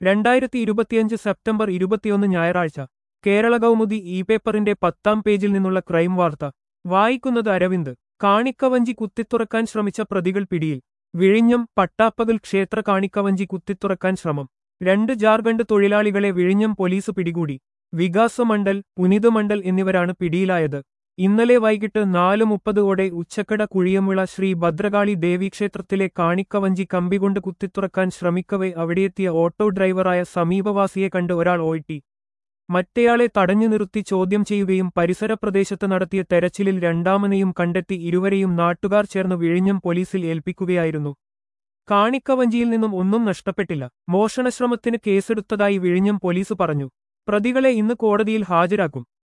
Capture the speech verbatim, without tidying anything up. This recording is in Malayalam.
രണ്ടായിരത്തി ഇരുപത്തിയഞ്ച് സെപ്റ്റംബർ ഇരുപത്തിയൊന്ന് ഞായറാഴ്ച കേരള കൗമുദി ഇ പേപ്പറിന്റെ പത്താം പേജിൽ നിന്നുള്ള ക്രൈം വാർത്ത വായിക്കുന്നത് അരവിന്ദ്. കാണിക്കവഞ്ചി കുത്തിത്തുറക്കാൻ ശ്രമിച്ച പ്രതികൾ പിടിയിൽ. വിഴിഞ്ഞം പട്ടാപ്പകൽ ക്ഷേത്ര കാണിക്കവഞ്ചി കുത്തിത്തുറക്കാൻ ശ്രമം. രണ്ട് ജാർഖണ്ഡ് തൊഴിലാളികളെ വിഴിഞ്ഞം പോലീസ് പിടികൂടി. വികാസ് മണ്ഡൽ, പുനിത് മണ്ഡൽ എന്നിവരാണ് പിടിയിലായത്. ഇന്നലെ വൈകിട്ട് നാല് മുപ്പതോടെ ഉച്ചക്കട കുഴിയമുള ശ്രീ ഭദ്രകാളി ദേവീക്ഷേത്രത്തിലെ കാണിക്കവഞ്ചി കമ്പികൊണ്ട് കുത്തിത്തുറക്കാൻ ശ്രമിക്കവെ അവിടെയെത്തിയ ഓട്ടോ ഡ്രൈവറായ സമീപവാസിയെ കണ്ട് ഒരാൾ ഓട്ടി. മറ്റേയാളെ തടഞ്ഞു നിർത്തി ചോദ്യം ചെയ്യുകയും പരിസര പ്രദേശത്ത് നടത്തിയ തെരച്ചിലിൽ രണ്ടാമനെയും കണ്ടെത്തി ഇരുവരെയും നാട്ടുകാർ ചേർന്ന് വിഴിഞ്ഞം പോലീസിൽ ഏൽപ്പിക്കുകയായിരുന്നു. കാണിക്കവഞ്ചിയിൽ നിന്നും ഒന്നും നഷ്ടപ്പെട്ടില്ല. മോഷണശ്രമത്തിന് കേസെടുത്തതായി വിഴിഞ്ഞം പോലീസ് പറഞ്ഞു. പ്രതികളെ ഇന്ന് കോടതിയിൽ ഹാജരാക്കും.